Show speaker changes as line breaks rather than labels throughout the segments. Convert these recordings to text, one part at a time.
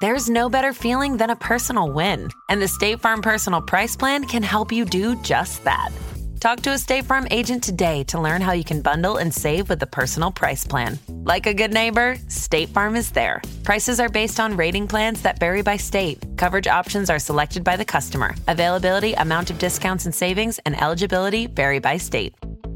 There's no better feeling than a personal win. And the State Farm Personal Price Plan can help you do just that. Talk to a State Farm agent today to learn how you can bundle and save with the Personal Price Plan. Like a good neighbor, State Farm is there. Prices are based on rating plans that vary by state. Coverage options are selected by the customer. Availability, amount of discounts and savings, and eligibility vary by state.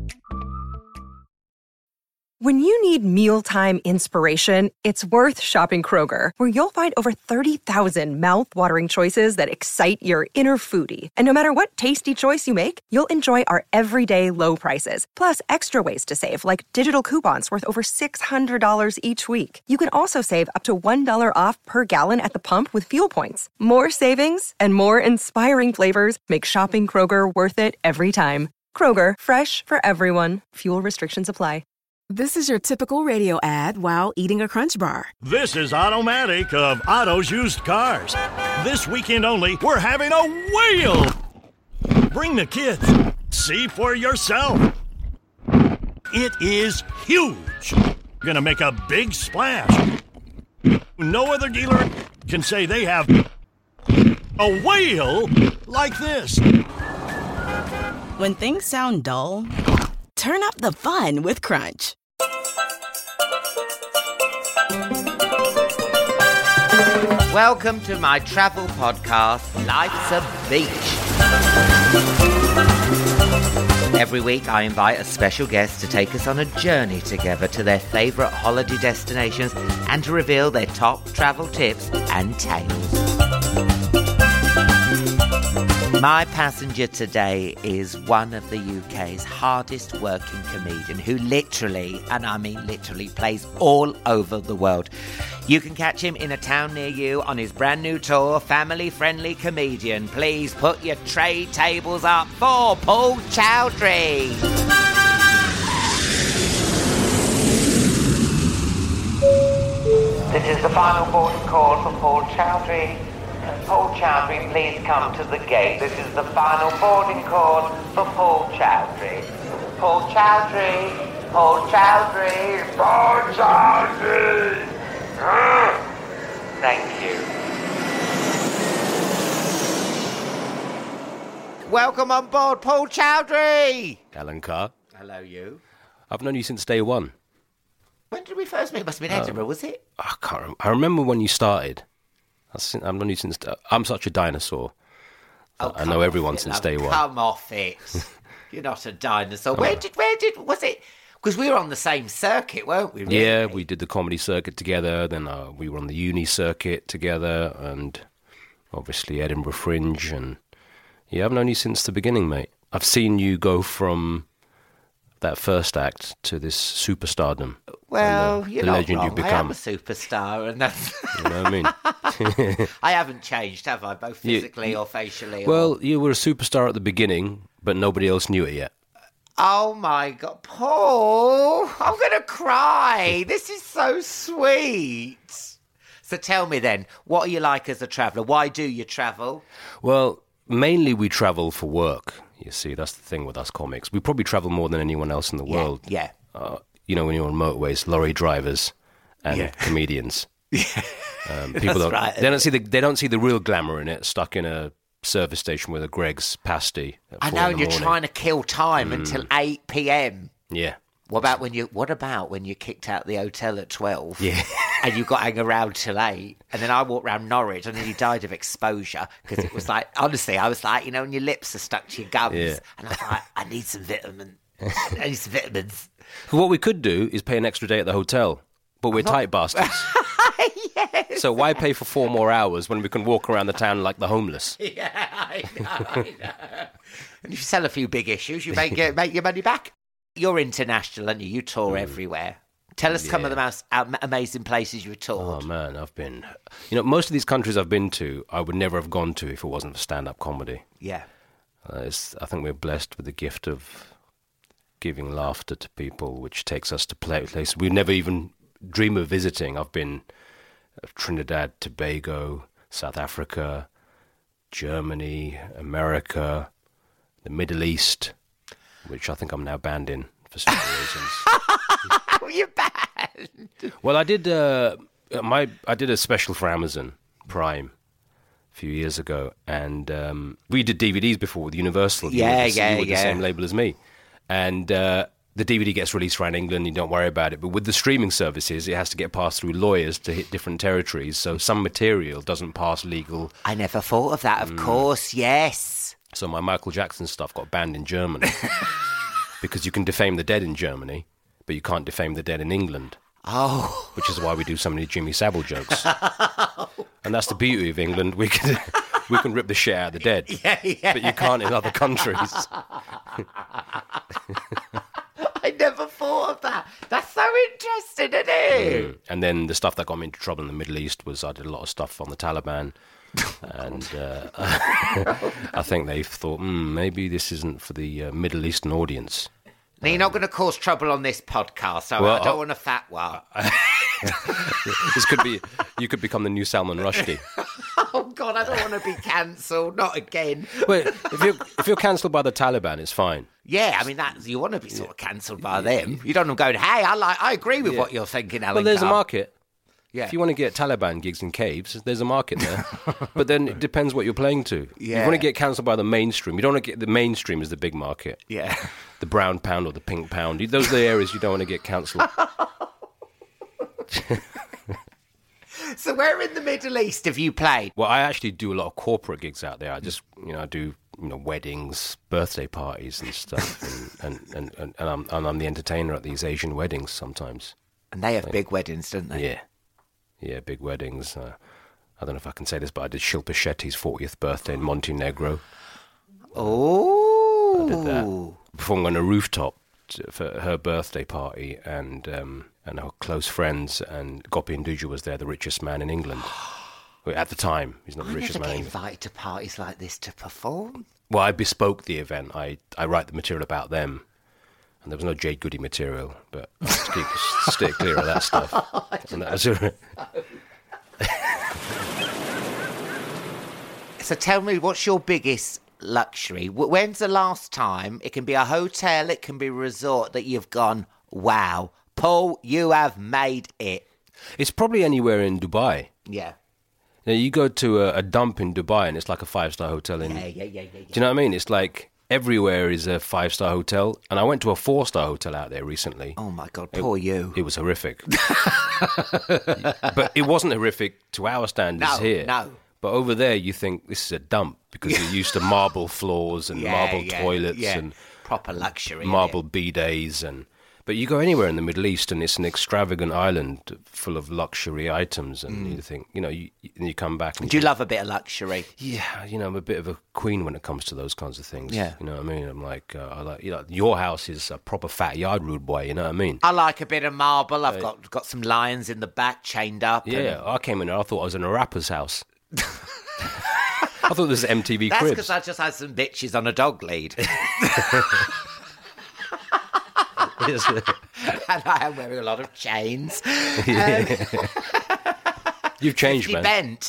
When you need mealtime inspiration, it's worth shopping Kroger, where you'll find over 30,000 mouth-watering choices that excite your inner foodie. And no matter what tasty choice you make, you'll enjoy our everyday low prices, plus extra ways to save, like digital coupons worth over $600 each week. You can also save up to $1 off per gallon at the pump with fuel points. More savings and more inspiring flavors make shopping Kroger worth it every time. Kroger, fresh for everyone. Fuel restrictions apply.
This is your typical radio ad while eating a Crunch Bar.
This is Automatic of Otto's Used Cars. This weekend only, we're having a whale! Bring the kids. See for yourself. It is huge. Gonna make a big splash. No other dealer can say they have a whale like this.
When things sound dull, turn up the fun with Crunch.
Welcome to my travel podcast, Life's a Beach. Every week I invite a special guest to take us on a journey together to their favourite holiday destinations and to reveal their top travel tips and tales. My passenger today is one of the UK's hardest working comedian who literally, and I mean literally, plays all over the world. You can catch him in a town near you on his brand new tour, Family Friendly Comedian. Please put your tray tables up for Paul Chowdhury. This is the final boarding call for Paul Chowdhury. Paul Chowdhury, please come to the gate. This is the final boarding call for Paul Chowdhury. Paul Chowdhury, Paul Chowdhury, Paul Chowdhury. Thank you. Welcome on board, Paul Chowdhury.
Alan Carr.
Hello, you.
I've known you since day one.
When did we first meet? It must have been Edinburgh, was it?
I can't remember. I remember when you started. I've known you since... I'm such a dinosaur. I know everyone since day one.
Come off it. You're not a dinosaur. Where did, was it? Because we were on the same circuit, weren't we? Really?
Yeah, we did the comedy circuit together. Then we were on the uni circuit together. And obviously Edinburgh Fringe. And yeah, I've known you since the beginning, mate. I've seen you go from that first act to this superstardom.
Well, you're
the
not
legend
wrong.
you've become.
I am a superstar, and that's...
You know what I mean?
I haven't changed, have I? Both physically or facially?
Well, you were a superstar at the beginning, but nobody else knew it yet.
Oh, my God. Paul, I'm going to cry. This is so sweet. So tell me then, what are you like as a traveller? Why do you travel?
Well, mainly we travel for work. You see, that's the thing with us comics. We probably travel more than anyone else in the world.
Yeah.
You know, when you're on motorways, lorry drivers and comedians. People don't.
Right.
They don't see the real glamour in it. Stuck in a service station with a Greg's pasty.
I know, and you're trying to kill time until 8 p.m.
Yeah.
What about when you kicked out the hotel at 12?
Yeah.
And you got hanging around till 8, and then I walked around Norwich, and then you died of exposure because it was like, honestly, I was like, you know, when your lips are stuck to your gums, and I was like, I need some vitamin. I need some vitamins.
What we could do is pay an extra day at the hotel, but we're tight bastards.
Yes.
So why pay for 4 more hours when we can walk around the town like the homeless?
Yeah, I know. And if you sell a few big issues, you make your money back. You're international, and you tour everywhere. Tell us some of the most amazing places you've toured.
Oh, man, I've been... You know, most of these countries I've been to, I would never have gone to if it wasn't for stand-up comedy.
Yeah.
I think we're blessed with the gift of giving laughter to people, which takes us to places we never even dream of visiting. I've been Trinidad, Tobago, South Africa, Germany, America, the Middle East, which I think I'm now banned in for certain reasons.
You're banned.
Well, I did a special for Amazon Prime a few years ago, and we did DVDs before with Universal. You were the same label as me, and the DVD gets released around England. You don't worry about it, but with the streaming services, it has to get passed through lawyers to hit different territories. So some material doesn't pass legal.
I never thought of that. Of course, yes.
So my Michael Jackson stuff got banned in Germany because you can defame the dead in Germany, but you can't defame the dead in England.
Oh.
Which is why we do so many Jimmy Savile jokes. And that's the beauty of England. We can rip the shit out of the dead.
Yeah.
But you can't in other countries.
I never thought of that. That's so interesting, isn't it?
And then the stuff that got me into trouble in the Middle East was I did a lot of stuff on the Taliban. And I think they thought, maybe this isn't for the Middle Eastern audience.
Now, you're not going to cause trouble on this podcast, so I don't want a fatwa.
This could be, you could become the new Salman Rushdie.
Oh, God, I don't want to be cancelled. Not again.
Well, if you're cancelled by the Taliban, it's fine.
Yeah, I mean, you want to be sort of cancelled by them. You don't want to go, hey, I agree with what you're thinking, Alan.
Well, there's a market.
Yeah.
If you want to get Taliban gigs in caves, there's a market there. But then it depends what you're playing to.
Yeah.
You want to get cancelled by the mainstream. You don't want to get the mainstream is the big market.
Yeah.
The brown pound or the pink pound. Those are the areas you don't want to get cancelled.
So where in the Middle East have you played?
Well, I actually do a lot of corporate gigs out there. I just, I do, weddings, birthday parties and stuff. and I'm the entertainer at these Asian weddings sometimes.
And they have big weddings, don't they?
Yeah. Yeah, big weddings. I don't know if I can say this, but I did Shilpa Shetty's 40th birthday in Montenegro.
Oh.
I did that. Performing on a rooftop for her birthday party, and her close friends, and Gopi Induja was there, the richest man in England. At the time, he's not the richest man in England.
I never get invited to parties like this to perform.
Well, I bespoke the event. I write the material about them. And there was no Jade Goody material, but stay clear of that stuff.
So tell me, what's your biggest luxury? When's the last time, it can be a hotel, it can be a resort, that you've gone, wow, Paul, you have made it?
It's probably anywhere in Dubai.
Yeah.
Now, you go to a dump in Dubai and it's like a 5-star hotel.
Yeah.
Do you know what I mean? It's like everywhere is a 5-star hotel. And I went to a 4-star hotel out there recently.
Oh, my God, poor you.
It was horrific. But it wasn't horrific to our standards here.
No.
But over there, you think this is a dump because you're used to marble floors and marble toilets and
proper luxury,
marble bidets. But you go anywhere in the Middle East and it's an extravagant island full of luxury items, and you think, you come back. And
do you love a bit of luxury?
Yeah, I'm a bit of a queen when it comes to those kinds of things.
Yeah,
you know what I mean. I'm like, your house is a proper fat yard, rude boy. You know what I mean.
I like a bit of marble. I've got some lions in the back chained up.
Yeah, I came in there. I thought I was in a rapper's house. I thought this was MTV
That's
Cribs.
because I just had some bitches on a dog lead. And I am wearing a lot of chains.
You've changed, man.
Bent.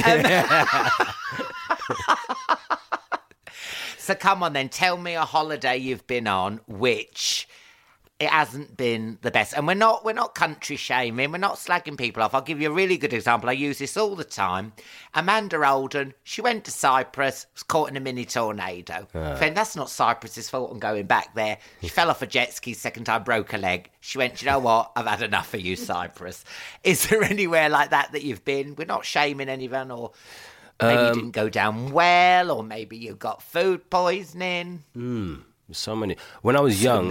So come on then, tell me a holiday you've been on which it hasn't been the best. And we're not country shaming, we're not slagging people off. I'll give you a really good example. I use this all the time. Amanda Holden, she went to Cyprus, was caught in a mini tornado. Then that's not Cyprus's fault. I'm going back there. She fell off a jet ski, second time, broke a leg. She went, you know what? I've had enough of you, Cyprus. Is there anywhere like that you've been? We're not shaming anyone, or maybe you didn't go down well, or maybe you got food poisoning.
So many. When I was young,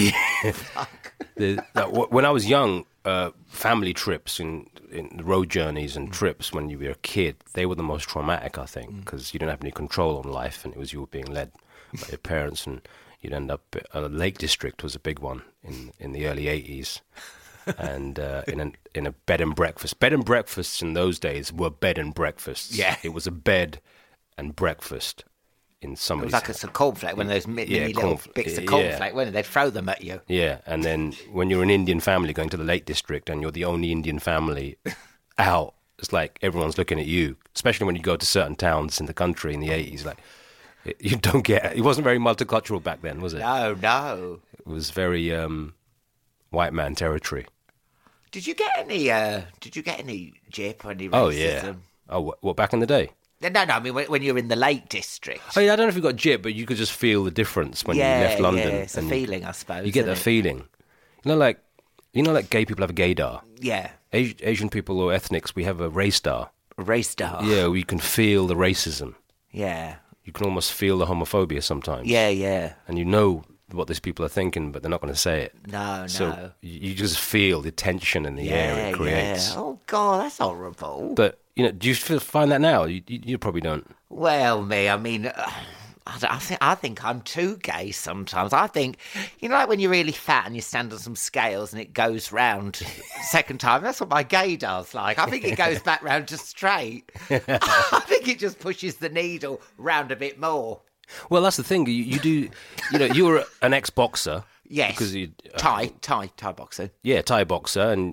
when I was young, family trips and road journeys and trips when you were a kid, they were the most traumatic, I think, because you didn't have any control on life, and it was you were being led by your parents, and you'd end up. Lake District was a big one in the early 80s, and in a bed and breakfast. Bed and breakfasts in those days were bed and breakfasts.
Yeah,
it was a bed and breakfast. In somebody's,
it was like a cornflake, one of those mini little bits of cornflake, weren't they? They'd throw them at you.
Yeah, and then when you're an Indian family going to the Lake District and you're the only Indian family out, it's like everyone's looking at you, especially when you go to certain towns in the country in the 80s. Like, you don't get it. wasn't very multicultural back then, was it?
No.
It was very white man territory.
Did you get any jip or any racism?
Oh, yeah. Oh, what back in the day?
No, I mean, when you're in the Lake District.
I mean, I don't know if you got jip, but you could just feel the difference when you left London.
Yeah, it's a feeling, I suppose.
You get that feeling. Like gay people have a gaydar.
Yeah.
Asian people or ethnics, we have a race-dar.
A race-dar.
Yeah, we can feel the racism.
Yeah.
You can almost feel the homophobia sometimes.
Yeah.
And you know what these people are thinking, but they're not going to say it.
No.
So you just feel the tension in the air it creates.
Yeah. Oh, God, that's horrible.
But, do you find that now? You probably don't.
Well, I mean, I think I'm too gay sometimes. I think, like when you're really fat and you stand on some scales and it goes round second time, that's what my gaydar's like. I think it goes back round to straight. I think it just pushes the needle round a bit more.
Well, that's the thing. You do, you were an ex-boxer.
Yes.
Because you
Thai boxer.
Yeah, Thai boxer. And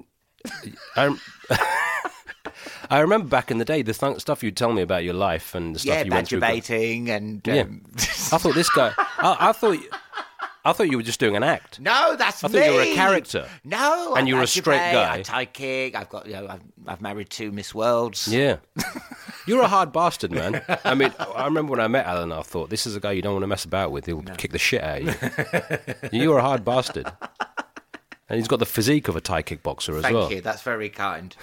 I remember back in the day, the stuff you'd tell me about your life and the stuff you went through.
Baiting and...
I thought this guy... I thought you were just doing an act.
No, that's me.
I thought you were a character.
No,
and you were a straight guy.
I Thai kick. I've got, I've married 2 Miss Worlds.
Yeah, you're a hard bastard, man. I mean, I remember when I met Alan, I thought this is a guy you don't want to mess about with. He'll kick the shit out of you. You're a hard bastard, and he's got the physique of a Thai kickboxer as well.
Thank you. That's very kind.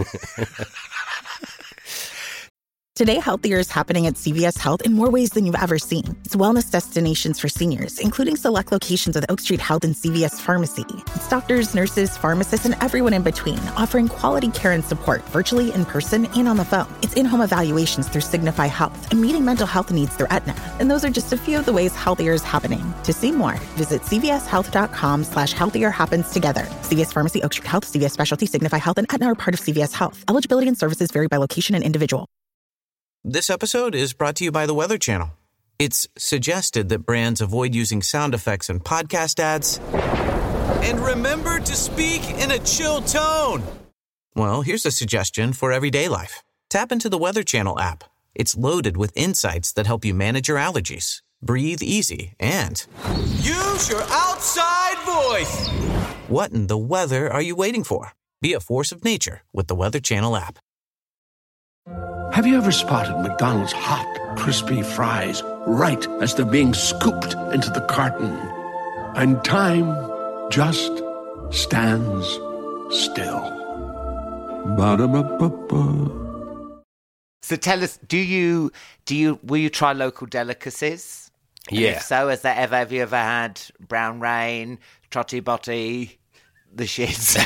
Today, Healthier is happening at CVS Health in more ways than you've ever seen. It's wellness destinations for seniors, including select locations with Oak Street Health and CVS Pharmacy. It's doctors, nurses, pharmacists, and everyone in between, offering quality care and support virtually, in person, and on the phone. It's in-home evaluations through Signify Health and meeting mental health needs through Aetna. And those are just a few of the ways Healthier is happening. To see more, visit cvshealth.com/healthier happens together. CVS Pharmacy, Oak Street Health, CVS Specialty, Signify Health, and Aetna are part of CVS Health. Eligibility and services vary by location and individual.
This episode is brought to you by the Weather Channel. It's suggested that brands avoid using sound effects in podcast ads. And remember to speak in a chill tone. Well, here's a suggestion for everyday life. Tap into the Weather Channel app. It's loaded with insights that help you manage your allergies, breathe easy, and use your outside voice. What in the weather are you waiting for? Be a force of nature with the Weather Channel app.
Have you ever spotted McDonald's hot, crispy fries right as they're being scooped into the carton? And time just stands still. Ba-da-ba-ba-ba.
So tell us, will you try local delicacies? And
Yeah.
if so, have you ever had brown rain, trotty botty, the shits?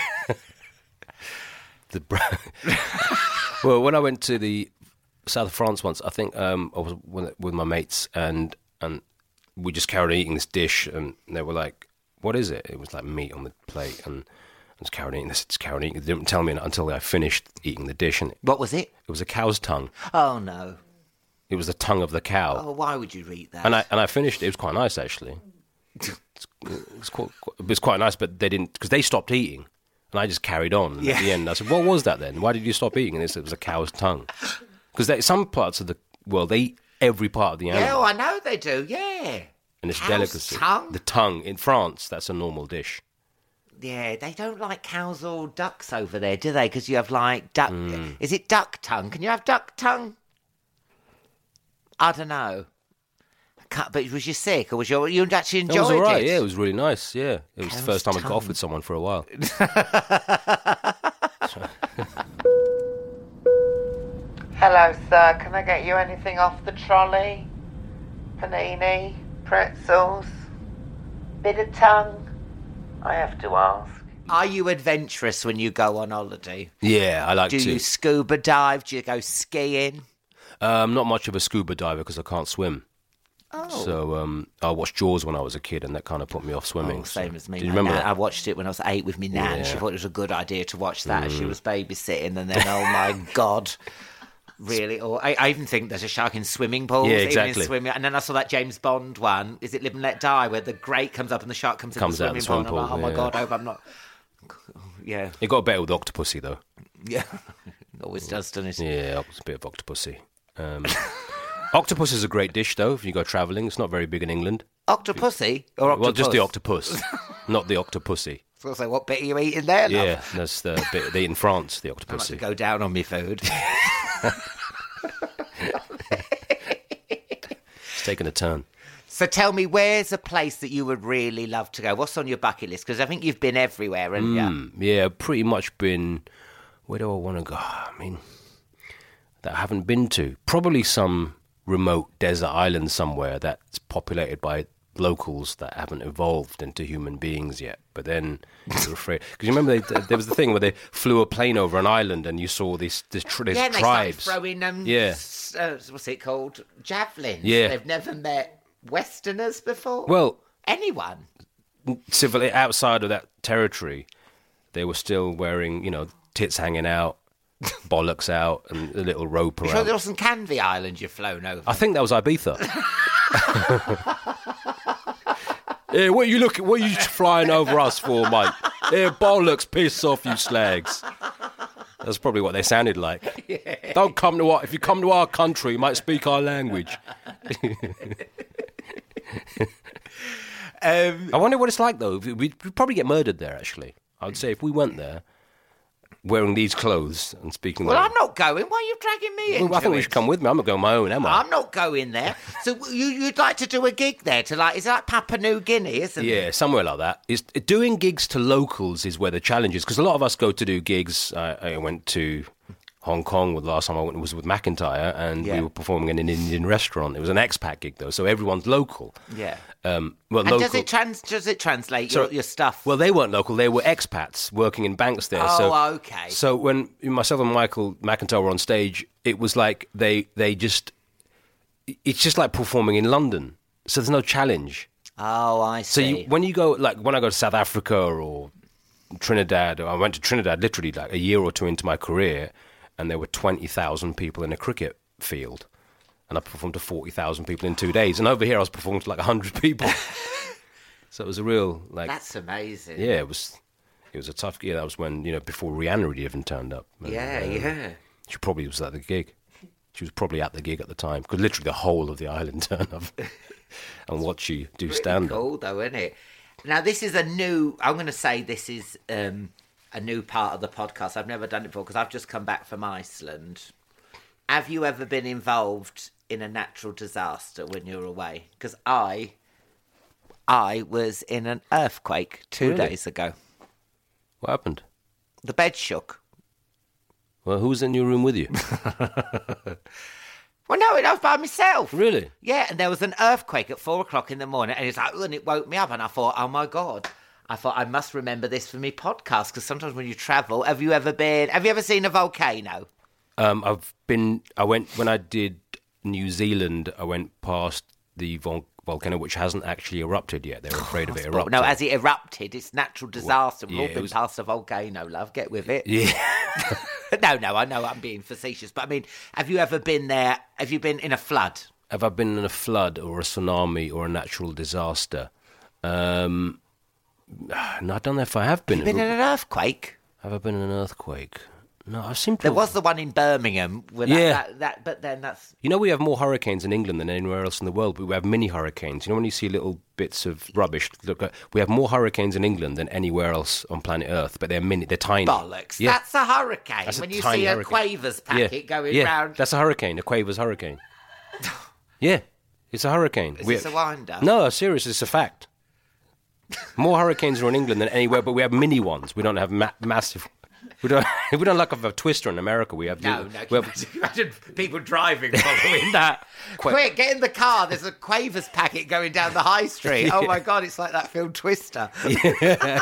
Well, when I went to the south of France once, I think I was with my mates, and we just carried on eating this dish, and they were like, "What is it?" It was like meat on the plate, and I was carrying eating this. It's carrying eating. They didn't tell me until I finished eating the dish, and
What was it?
it was a cow's tongue.
Oh, no.
It was the tongue of the cow,
Oh, why would you eat that?
and I finished it. It was quite nice, actually. It was quite nice, but they didn't, because they stopped eating. And I just carried on. And at the end, I said, "What was that then? Why did you stop eating?" And they said it was a cow's tongue. Because some parts of the world, they eat every part of the animal.
Yeah, I know they do, yeah.
And it's
Cow's
delicacy.
tongue?
The tongue. In France, that's a normal dish.
Yeah, they don't like cows or ducks over there, do they? Because you have, like, duck... Is it duck tongue? Can you have duck tongue? I don't know. But was you sick, or was you actually enjoyed it?
It was all right, yeah. It was really nice, yeah. It was the first time I got off
tongue.
with someone for a while.
Hello, sir. Can I get you anything off the trolley? Panini, pretzels, bit of tongue? I have to ask. Are you adventurous when you go on holiday?
Yeah, I like to.
Do you scuba dive? Do you go skiing?
Not much of a scuba diver because I can't swim.
Oh.
So I watched Jaws when I was a kid, and that kind of put me off swimming.
Oh, same as me.
Do you remember that?
I watched it when I was 8 with me nan.
Yeah.
She thought it was a good idea to watch that as she was babysitting, and then, oh my God, really? Or I even think there's a shark in swimming pools.
Yeah,
even in
exactly.
swimming. And then I saw that James Bond one, is it Live and Let Die, where the grate comes up and the shark comes
Comes
in
out
the
the
swimming pool.
swimming
And I'm like, oh
pool,
my
yeah.
God, I hope I'm not... Yeah.
It got better with Octopussy, though.
Yeah. Always does, doesn't it?
Yeah, it was a bit of Octopussy. Octopus is a great dish, though, if you go travelling. It's not very big in England.
Octopussy or octopus?
Well, just the octopus, not the Octopussy.
So I was like, what bit are you eating there, love?
Yeah, that's the bit they eat in France, the
I like to
Octopussy.
go down on me food.
It's taken a turn.
So tell me, where's a place that you would really love to go? What's on your bucket list? Because I think you've been everywhere, and
Yeah, pretty much been... Where do I want to go? I mean, that I haven't been to. Probably some remote desert island somewhere that's populated by locals that haven't evolved into human beings yet. But then you're afraid... Because you remember there was the thing where they flew a plane over an island and you saw these tribes.
they started throwing what's it called? Javelins.
Yeah.
They've never met Westerners before?
Well...
Anyone?
Civilly outside of that territory, they were still wearing, tits hanging out, bollocks out, and a little rope around.
You sure there wasn't Canvey Island you've flown over?
I think that was Ibiza. Yeah, what are you flying over us for, mate? Yeah, bollocks, piss off, you slags. That's probably what they sounded like. Yeah. Don't come to if you come to our country, you might speak our language. I wonder what it's like, though. We'd probably get murdered there, actually. I would say if we went there wearing these clothes and speaking...
Well, I'm not going. Why are you dragging me into
I think you should come with me. I'm not going my own, am I?
I'm not going there. So you'd like to do a gig there is it like Papua New Guinea, isn't it?
Yeah, somewhere like that. Doing gigs to locals is where the challenge is, because a lot of us go to do gigs. I went to Hong Kong the last time I went was with McIntyre, and we were performing in an Indian restaurant. It was an expat gig, though, so everyone's local.
Yeah.
And
local. Does it translate your stuff?
Well, they weren't local. They were expats working in banks there.
Oh, okay.
So when myself and Michael McIntyre were on stage, it was like it's just like performing in London. So there's no challenge.
Oh, I see.
So when I go to South Africa or Trinidad, I went to Trinidad literally like a year or two into my career, and there were 20,000 people in a cricket field. And I performed to 40,000 people in 2 days. And over here, I was performing to like 100 people. So it was a real, like...
That's amazing.
Yeah, it was a tough gig. That was when, before Rihanna even turned up.
Yeah.
She probably was at the gig. She was probably at the gig at the time. Because literally the whole of the island turned up and watch you do stand-up.
Cool, though, isn't it? Now, this is I'm going to say this is a new part of the podcast. I've never done it before because I've just come back from Iceland. Have you ever been involved in a natural disaster when you're away? Because I was in an earthquake 2 days ago.
What happened?
The bed shook.
Well, who was in your room with you?
Well, no, I was by myself.
Really?
Yeah, and there was an earthquake at 4 o'clock in the morning, and it woke me up, and I thought, oh my God. I thought, I must remember this for me podcast, because sometimes when you travel, have you ever seen a volcano?
When I did New Zealand, I went past the volcano, which hasn't actually erupted yet. They were afraid of it erupting.
No, as it erupted, it's natural disaster. We've all been past a volcano, love. Get with it.
Yeah.
No, I know I'm being facetious, but I mean, have you ever been there? Have you been in a flood?
Have I been in a flood or a tsunami or a natural disaster? No, I don't know if I have been.
Have you been in an earthquake?
Have I been in an earthquake? No, I seem to.
There was the one in Birmingham. But then that's.
We have more hurricanes in England than anywhere else in the world, but we have mini hurricanes. When you see little bits of rubbish, we have more hurricanes in England than anywhere else on planet Earth, but they're tiny.
Bollocks. Yeah. That's a hurricane.
That's
when you see a Quavers packet going round.
That's a hurricane, a Quavers hurricane. Yeah, it's a hurricane.
Is this a wind-up?
No, seriously, it's a fact. More hurricanes are in England than anywhere, but we have mini ones. We don't have massive. We don't like a twister in America. We have
imagine people driving following that. Quick, get in the car. There's a Quavers packet going down the high street. Yeah. Oh my God, it's like that film Twister.
Yeah.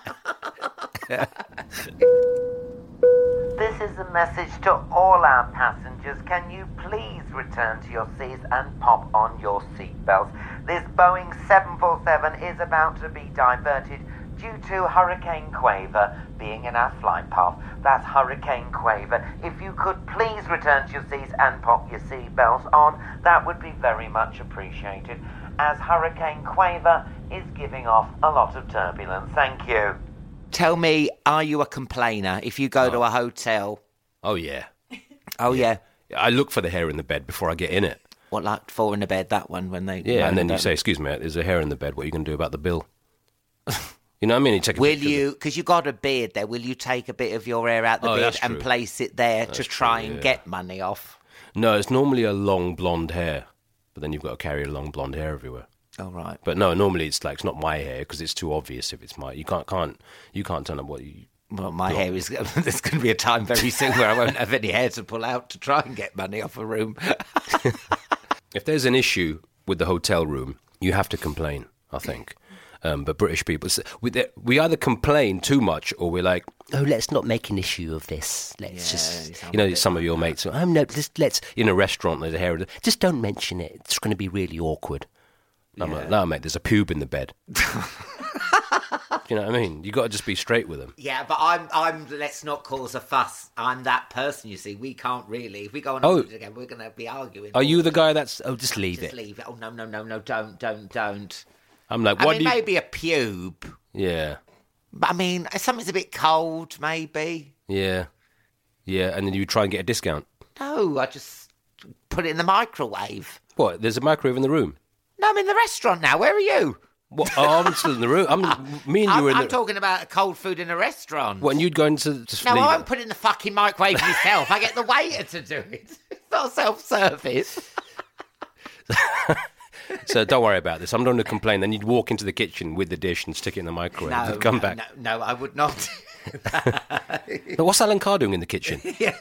This is a message to all our passengers. Can you please return to your seats and pop on your seatbelts? This Boeing 747 is about to be diverted due to Hurricane Quaver being in our flight path. That's Hurricane Quaver. If you could please return to your seats and pop your seatbelts on, that would be very much appreciated, as Hurricane Quaver is giving off a lot of turbulence. Thank you.
Tell me, are you a complainer if you go to a hotel?
Oh, yeah.
Oh, yeah.
I look for the hair in the bed before I get in it.
What, like four in the bed, that one, when they...
Yeah, and then you say, excuse me, there's a hair in the bed. What are you going to do about the bill? You know what I mean? You take a
Will
picture
you, because you got a beard there, will you take a bit of your hair out the beard
that's
and
true.
place it there
That's
to try
true,
and
yeah.
get money off?
No, it's normally a long blonde hair, but then you've got to carry a long blonde hair everywhere.
Oh, right.
But no, normally it's like, it's not my hair because it's too obvious if it's my... You can't turn up what you...
Well, my hair is... There's going to be a time very soon where I won't have any hair to pull out to try and get money off a room.
If there's an issue with the hotel room, you have to complain, I think. But British people, we either complain too much or we're like, oh, let's not make an issue of this. Let's just, some of your mates, let's, in a restaurant, there's a hair, just don't mention it. It's going to be really awkward. I'm like, no, mate, there's a pube in the bed. You know what I mean? You got to just be straight with them.
Yeah, but I'm. Let's not cause a fuss. I'm that person. You see, we can't really. If we go on holiday again, we're going to be arguing.
Are you the guy that's? Oh, just leave it.
Just leave it. Oh no! Don't.
I'm like,
I mean, maybe a pube.
Yeah.
But I mean, something's a bit cold, maybe.
Yeah. And then you try and get a discount.
No, I just put it in the microwave.
What? There's a microwave in the room.
No, I'm in the restaurant now. Where are you?
What? Oh, I'm still in the room.
I'm talking about cold food in a restaurant.
What, and you'd go into...
No, I won't put it in the fucking microwave myself. I get the waiter to do it. It's not self-service.
So don't worry about this. I'm not going to complain. Then you'd walk into the kitchen with the dish and stick it in the microwave.
No,
come back.
No, I would not.
But what's Alan Carr doing in the kitchen?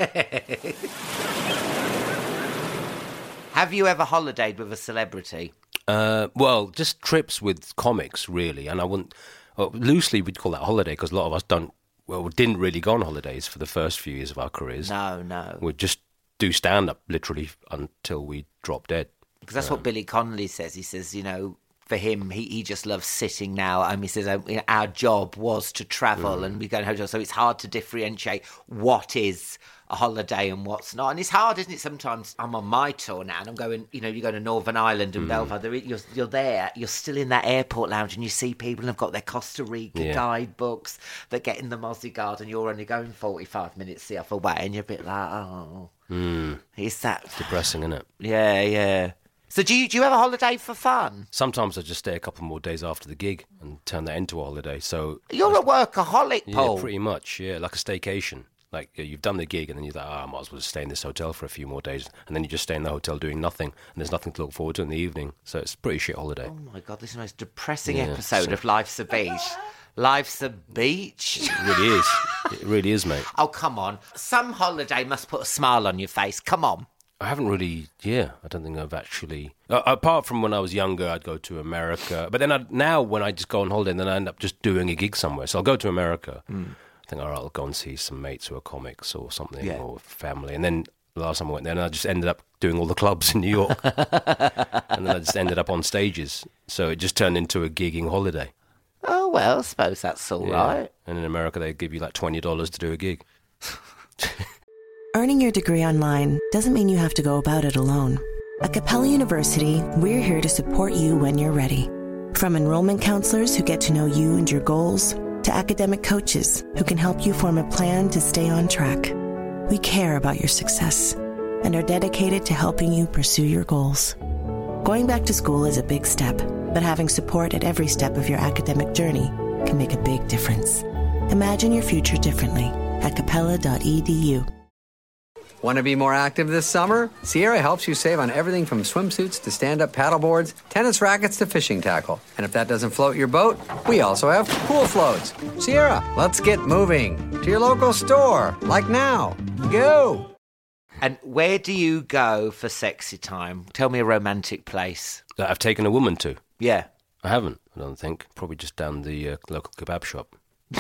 Have you ever holidayed with a celebrity?
Well, just trips with comics, really. And I wouldn't... loosely, we'd call that a holiday because a lot of us didn't really go on holidays for the first few years of our careers.
No.
We'd just do stand-up, literally, until we dropped dead.
Because that's what Billy Connolly says. He says, for him, he just loves sitting now. He says our job was to travel and we go to hotels, so it's hard to differentiate what is a holiday and what's not. And it's hard, isn't it? Sometimes I'm on my tour now and I'm going, you go to Northern Ireland and Belfast. You're there, you're still in that airport lounge and you see people who've got their Costa Rica guidebooks that get in the Mozzie Garden. You're only going 45 minutes the other way and you're a bit like, oh. It's that...
Depressing, isn't it?
Yeah. So do you have a holiday for fun?
Sometimes I just stay a couple more days after the gig and turn that into a holiday. So
you're a workaholic, Paul.
Yeah, pretty much. Yeah, like a staycation. Like you've done the gig and then you're like, I might as well just stay in this hotel for a few more days. And then you just stay in the hotel doing nothing and there's nothing to look forward to in the evening. So it's a pretty shit holiday.
Oh my God, this is the most depressing episode of Life's a Beach. Life's a beach?
It really is. It really is, mate.
Oh, come on. Some holiday must put a smile on your face. Come on.
I haven't really, I don't think I've actually... apart from when I was younger, I'd go to America. But then now when I just go on holiday, then I end up just doing a gig somewhere. So I'll go to America. I think, all right, I'll go and see some mates who are comics or something, or family. And then the last time I went there, I just ended up doing all the clubs in New York. And then I just ended up on stages. So it just turned into a gigging holiday.
Oh, well, I suppose that's all right.
And in America, they give you like $20 to do a gig.
Earning your degree online doesn't mean you have to go about it alone. At Capella University, we're here to support you when you're ready. From enrollment counselors who get to know you and your goals, to academic coaches who can help you form a plan to stay on track. We care about your success and are dedicated to helping you pursue your goals. Going back to school is a big step, but having support at every step of your academic journey can make a big difference. Imagine your future differently at capella.edu.
Want to be more active this summer? Sierra helps you save on everything from swimsuits to stand-up paddleboards, tennis rackets to fishing tackle. And if that doesn't float your boat, we also have pool floats. Sierra, let's get moving to your local store, like now. Go!
And where do you go for sexy time? Tell me a romantic place.
That I've taken a woman to?
Yeah.
I haven't, I don't think. Probably just down the local kebab shop.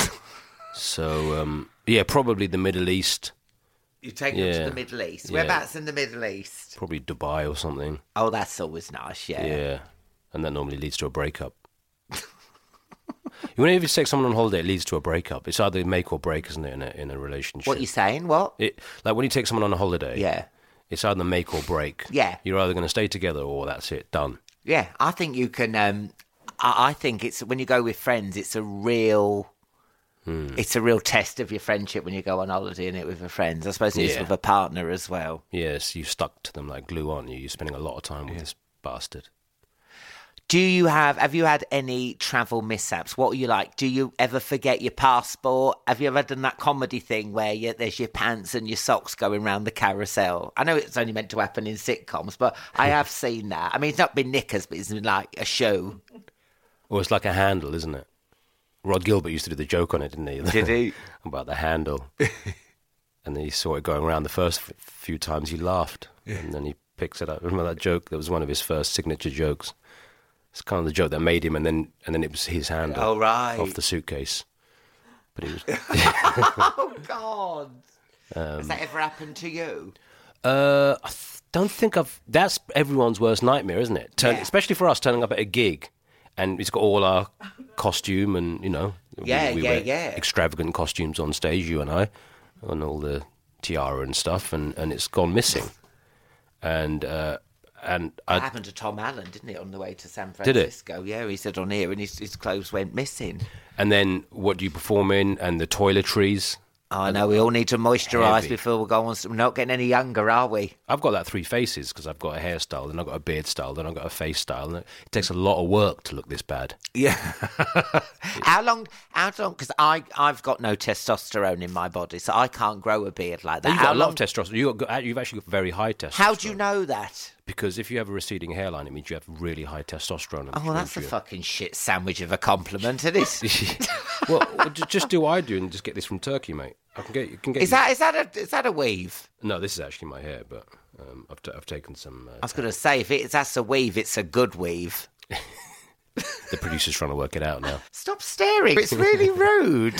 So, probably the Middle East.
You take them to the Middle East. Whereabouts in the Middle East?
Probably Dubai or something.
Oh, that's always nice,
Yeah. And that normally leads to a breakup. Whenever you take someone on holiday, it leads to a breakup. It's either make or break, isn't it, in a relationship?
What are you saying? What?
Like when you take someone on a holiday, it's either make or break.
Yeah.
You're either going to stay together or that's it, done.
Yeah, I think you can... I think it's when you go with friends, it's a real... It's a real test of your friendship when you go on holiday in it with your friends. I suppose it is with a partner as well.
Yes, you stuck to them like glue, aren't you? You're spending a lot of time with this bastard.
Have you had any travel mishaps? What are you like? Do you ever forget your passport? Have you ever done that comedy thing where there's your pants and your socks going round the carousel? I know it's only meant to happen in sitcoms, but I have seen that. I mean, it's not been knickers, but it's been like a show.
Well, it's like a handle, isn't it? Rod Gilbert used to do the joke on it, didn't he?
Did he?
About the handle. And then he saw it going around the first few times he laughed. Yeah. And then he picks it up. Remember that joke? That was one of his first signature jokes. It's kind of the joke that made him, and then it was his handle off the suitcase. But he was.
Oh God! Has that ever happened to you?
Don't think that's everyone's worst nightmare, isn't it? Especially for us, turning up at a gig, and it's got all our costume, and we wear extravagant costumes on stage, you and I, and all the tiara and stuff, and it's gone missing, and. And
it happened to Tom Allen, didn't it, on the way to San Francisco? Did it? Yeah, he said on here, and his clothes went missing.
And then what do you perform in? And the toiletries.
I know, we all need to moisturise before we go on. We're not getting any younger, are we?
I've got that 3 faces, because I've got a hairstyle, then I've got a beard style, then I've got a face style. And it takes a lot of work to look this bad.
Yeah. How long, because I've got no testosterone in my body, so I can't grow a beard like that.
You've got a lot of testosterone. You've actually got very high testosterone.
How do you know that?
Because if you have a receding hairline, it means you have really high testosterone.
Oh, well, that's a fucking shit sandwich of a compliment, isn't it?
well, just do what I do and just get this from Turkey, mate. I can get.
Is that a weave?
No, this is actually my hair, but I've taken some.
I was going to say, if that's a weave, it's a good weave.
The producer's trying to work it out now.
Stop staring! It's really rude.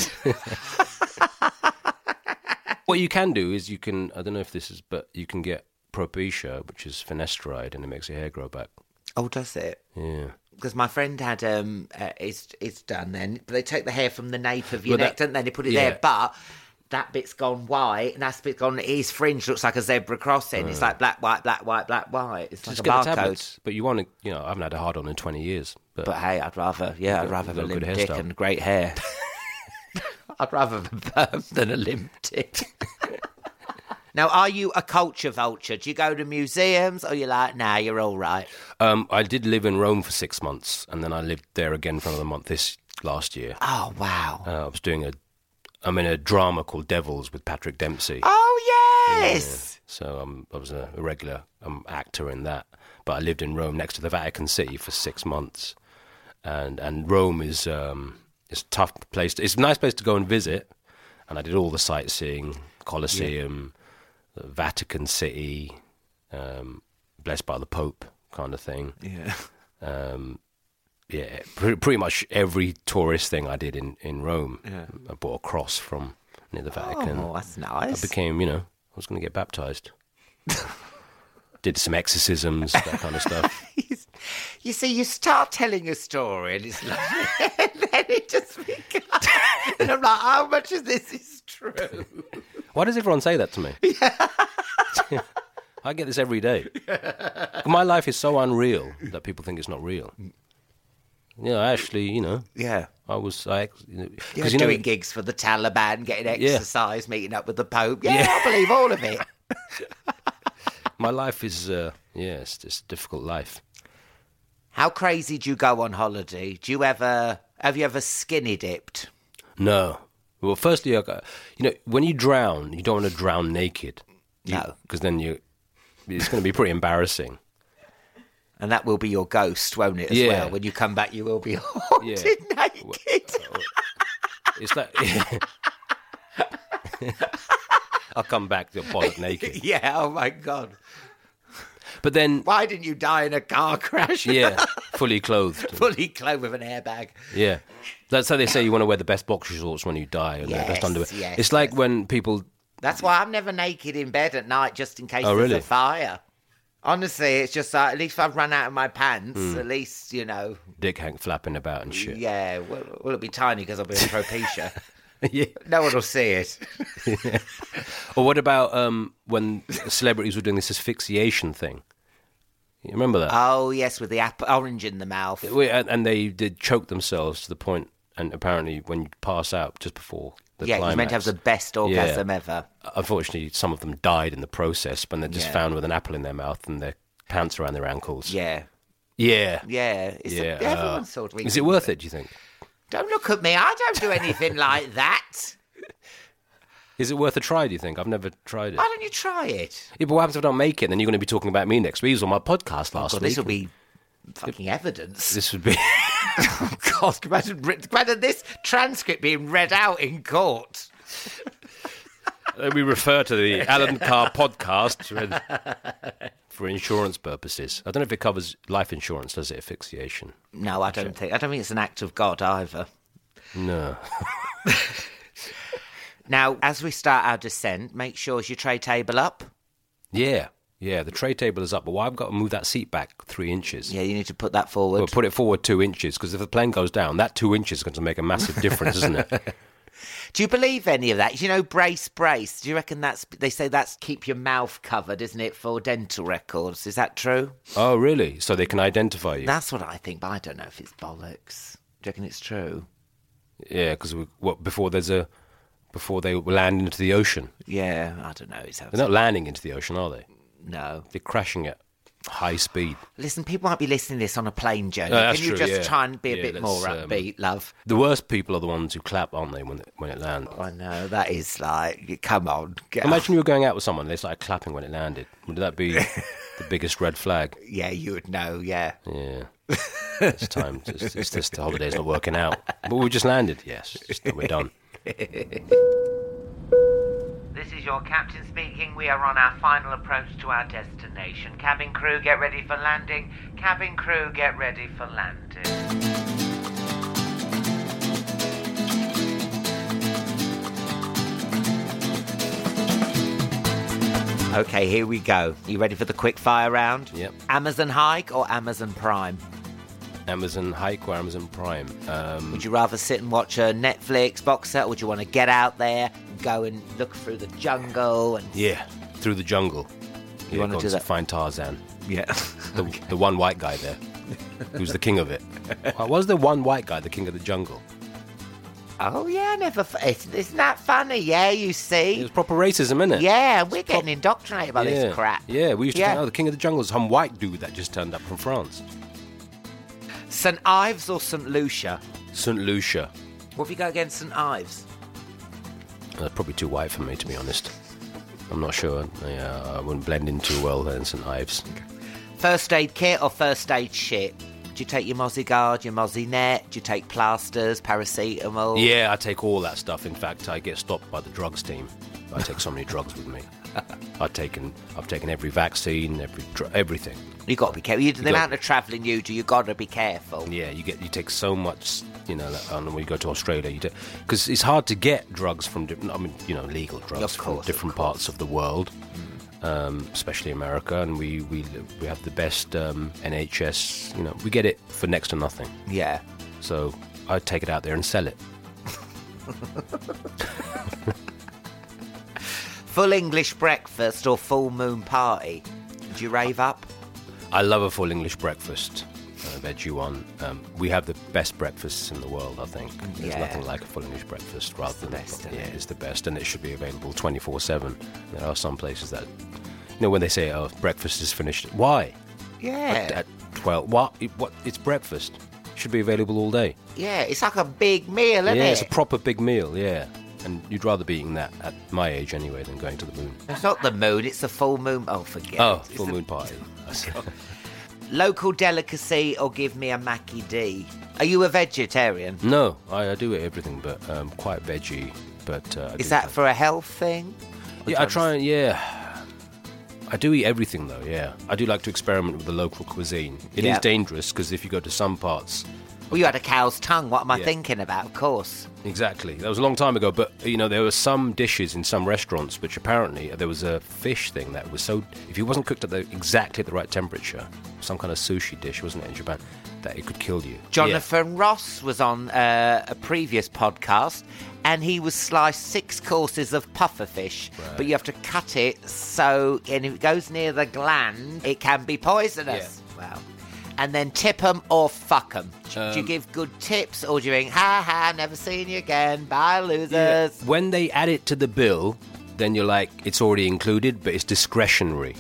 What you can do is I don't know if this is, but you can get Propecia, which is finasteride, and it makes your hair grow back.
Oh, does it?
Yeah.
Because my friend had it's done then, but they take the hair from the nape of your neck, don't they? They put it there, but that bit's gone white, and that bit's gone. His fringe looks like a zebra crossing. It's like black, white, black, white, black, white. It's like a barcode.
But you want to, I haven't had a hard on in 20 years. But
hey, I'd rather have a limp dick and great hair. I'd rather have a perm than a limp dick. Now, are you a culture vulture? Do you go to museums, or you're like, nah, you're all right?
I did live in Rome for 6 months, and then I lived there again for another month last year.
Oh, wow.
I was I'm in a drama called Devils with Patrick Dempsey.
Oh, yes!
Yeah. So I was a regular actor in that. But I lived in Rome next to the Vatican City for 6 months. And Rome is a tough place. It's a nice place to go and visit. And I did all the sightseeing, Colosseum... Yeah. Vatican City, blessed by the Pope kind of thing.
Yeah.
Pretty much every tourist thing I did in Rome. Yeah. I bought a cross from near the Vatican.
Oh, that's nice.
I became, I was going to get baptized. Did some exorcisms, that kind of stuff.
You see, you start telling a story and it's like, and then it just becomes, and I'm like, how much of this is true?
Why does everyone say that to me? Yeah. I get this every day. My life is so unreal that people think it's not real. Actually,
Yeah.
I was
doing gigs for the Taliban, getting exercise, meeting up with the Pope. Yeah, I believe all of it.
My life is, it's just a difficult life.
How crazy do you go on holiday? Have you ever skinny dipped?
No. Well, firstly, when you drown, you don't want to drown naked.
No.
Because then it's going to be pretty embarrassing.
And that will be your ghost, won't it, as well? When you come back, you will be haunted naked.
It's like... I'll come back to bollock naked.
Yeah, oh my God.
But then...
Why didn't you die in a car crash?
Yeah, fully clothed.
Fully clothed with an airbag.
Yeah. That's how they say you want to wear the best boxer shorts when you die. And the best underwear. Yes, it's like when people...
That's why I'm never naked in bed at night, just in case there's a fire. Honestly, it's just like, at least if I've run out of my pants, at least,
Dick Hank flapping about and shit.
Yeah, well it'll be tiny because I'll be on Propecia.
Yeah.
No one will see it.
Yeah. Or what about when celebrities were doing this asphyxiation thing? You remember that?
Oh, yes, with the orange in the mouth.
And they did choke themselves to the point, and apparently when you pass out just before the climax.
You're meant to have the best orgasm ever.
Unfortunately, some of them died in the process, but they're just found with an apple in their mouth and their pants around their ankles.
Yeah.
Yeah.
Yeah. Everyone's sort of.
Is it worth it, do you think?
Don't look at me. I don't do anything like that.
Is it worth a try, do you think? I've never tried it.
Why don't you try it?
Yeah, but what happens if I don't make it? Then you're going to be talking about me next week. He was on my podcast last week.
This will be fucking evidence.
This would be...
Oh, God, imagine this transcript being read out in court.
We refer to the Alan Carr podcast for insurance purposes. I don't know if it covers life insurance, does it? Asphyxiation.
No, I don't think it's an act of God either.
No.
Now, as we start our descent, make sure your tray table up.
Yeah, the tray table is up, but why I've got to move that seat back 3 inches?
Yeah, you need to put that forward.
Well, put it forward 2 inches, because if the plane goes down, that 2 inches is going to make a massive difference, isn't it?
Do you believe any of that? You know, brace. Do you reckon they say that's keep your mouth covered, isn't it, for dental records? Is that true?
Oh, really? So they can identify you?
That's what I think, but I don't know if it's bollocks. Do you reckon it's true?
Yeah, because before they land into the ocean.
Yeah, I don't know.
They're not landing into the ocean, are they?
No.
They're crashing at high speed.
Listen, people might be listening to this on a plane journey.
That's
Can you
true,
just try and be a bit more upbeat, love?
The worst people are the ones who clap, aren't they, when it lands?
I know, that is like, come on.
Imagine you were going out with someone and they started clapping when it landed. Would that be the biggest red flag?
Yeah, you would know, yeah.
Yeah. It's time. It's just the holiday's not working out. But we just landed, yes. We're done.
This is your captain speaking. We are on our final approach to our destination. Cabin crew, get ready for landing. Cabin crew, get ready for landing.
Okay, here we go. You ready for the quick fire round?
Yep.
Amazon Hike or Amazon Prime?
Amazon Hike or Amazon Prime?
Would you rather sit and watch a Netflix box set, or would you want to get out there and go and look through the jungle?
Yeah, through the jungle.
You want to do that?
Find Tarzan.
Yeah.
The one white guy there, who's the king of it. Was the one white guy the king of the jungle?
Oh, yeah, isn't that funny? Yeah, you see.
It was proper racism, innit?
Yeah, we're getting indoctrinated by this crap.
Yeah, we used to think, the king of the jungle is some white dude that just turned up from France.
St Ives or St Lucia?
St Lucia.
What if you go against St Ives?
That's probably too white for me, to be honest. I'm not sure. I wouldn't blend in too well there in St Ives.
First aid kit or first aid shit? Do you take your Mozzie Guard, your Mozzie Net? Do you take plasters, paracetamol?
Yeah, I take all that stuff. In fact, I get stopped by the drugs team. I take so many drugs with me. I've taken every vaccine, everything.
You got to be careful. The amount of travelling you do, you got to be careful.
Yeah, you take so much. When you go to Australia, because it's hard to get drugs from legal drugs from different parts of the world, especially America, and we have the best NHS. We get it for next to nothing.
Yeah.
So I take it out there and sell it.
Full English breakfast or full moon party? Do you rave up?
I love a full English breakfast, veggie one. We have the best breakfasts in the world, I think. There's nothing like a full English breakfast. It's the best, and it should be available 24/7. There are some places that, when they say, "Oh, breakfast is finished," why?
Yeah.
At 12, what? It's breakfast. It should be available all day.
Yeah, it's like a big meal, isn't it?
Yeah, it's a proper big meal. Yeah. And you'd rather be eating that at my age anyway than going to the moon.
It's not the moon, it's the full moon. Oh, forget it.
Oh, full moon party.
Local delicacy or give me a Mackie D? Are you a vegetarian?
No, I do eat everything, but quite veggie. But
is that for a health thing?
Yeah, I try and, I do eat everything, though, yeah. I do like to experiment with the local cuisine. It is dangerous, because if you go to some parts...
Well, you had a cow's tongue. What am I thinking about? Of course.
Exactly. That was a long time ago, but, there were some dishes in some restaurants which apparently there was a fish thing that was so... If it wasn't cooked at exactly at the right temperature, some kind of sushi dish, wasn't it, in Japan, that it could kill you.
Jonathan Ross was on a previous podcast, and he was sliced 6 courses of pufferfish, but you have to cut it and if it goes near the gland, it can be poisonous. Yeah. Wow. And then tip them or fuck them. Do you give good tips, or do you think, ha, never seen you again, bye losers?
Yeah. When they add it to the bill, then you're like, it's already included, but it's discretionary.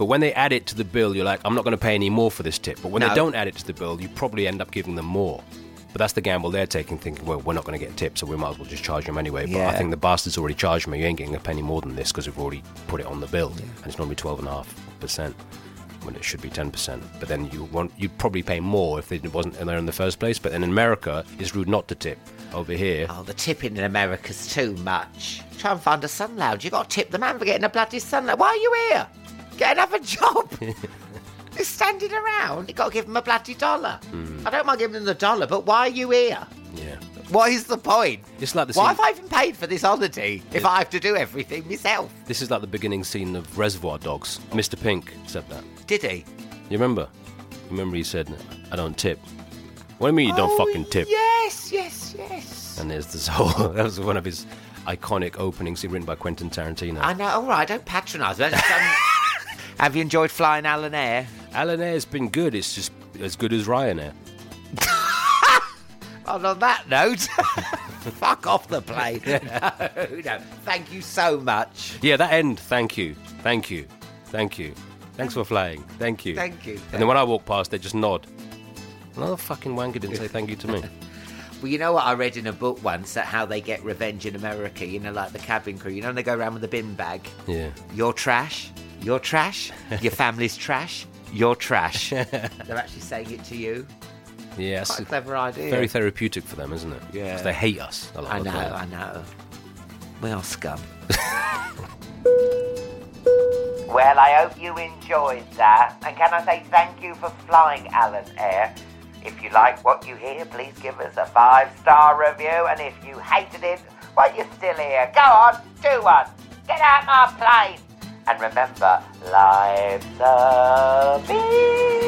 But when they add it to the bill, you're like, I'm not going to pay any more for this tip. But when they don't add it to the bill, you probably end up giving them more. But that's the gamble they're taking, thinking, well, we're not going to get tips, so we might as well just charge them anyway. But I think the bastard's already charged me. You ain't getting a penny more than this because we've already put it on the bill. Yeah. And it's normally 12.5% when it should be 10%. But then you'd probably pay more if it wasn't in there in the first place. But in America, it's rude not to tip. Over here...
Oh, the tipping in America's too much. Try and find a sun lounge. You got to tip the man for getting a bloody sun lounge. Why are you here? Get another job. He's standing around. You got to give him a bloody $1. I don't mind giving him the $1, but why are you here?
Yeah.
What is the point?
It's like
why have I even paid for this holiday if I have to do everything myself?
This is like the beginning scene of Reservoir Dogs. Mr. Pink said that.
Did he?
You remember? He said, I don't tip. What do you mean you don't fucking tip?
Yes.
And there's this whole... That was one of his iconic openings written by Quentin Tarantino.
I know. All right, don't patronise me. Have you enjoyed flying Alan Air?
Alan Air's been good. It's just as good as Ryanair.
Well, on that note, fuck off the plane. No. Thank you so much.
Yeah, that end. Thank you. Thanks for flying. Thank you.
Thank you.
And then when I walk past, they just nod. Another fucking wanker didn't say thank you to me.
Well, you know what I read in a book once, that how they get revenge in America, you know, like the cabin crew, you know, when they go around with a bin bag.
Yeah.
You're trash, your family's trash, you're trash. They're actually saying it to you.
Yeah,
quite a clever idea.
Very therapeutic for them, isn't it?
Yeah.
Because they hate us a lot.
I know. We are scum. Well, I hope you enjoyed that. And can I say thank you for flying Alan Air? If you like what you hear, please give us a 5-star review. And if you hated it, well, you're still here. Go on, do one. Get out my plane. And remember, life's a bitch.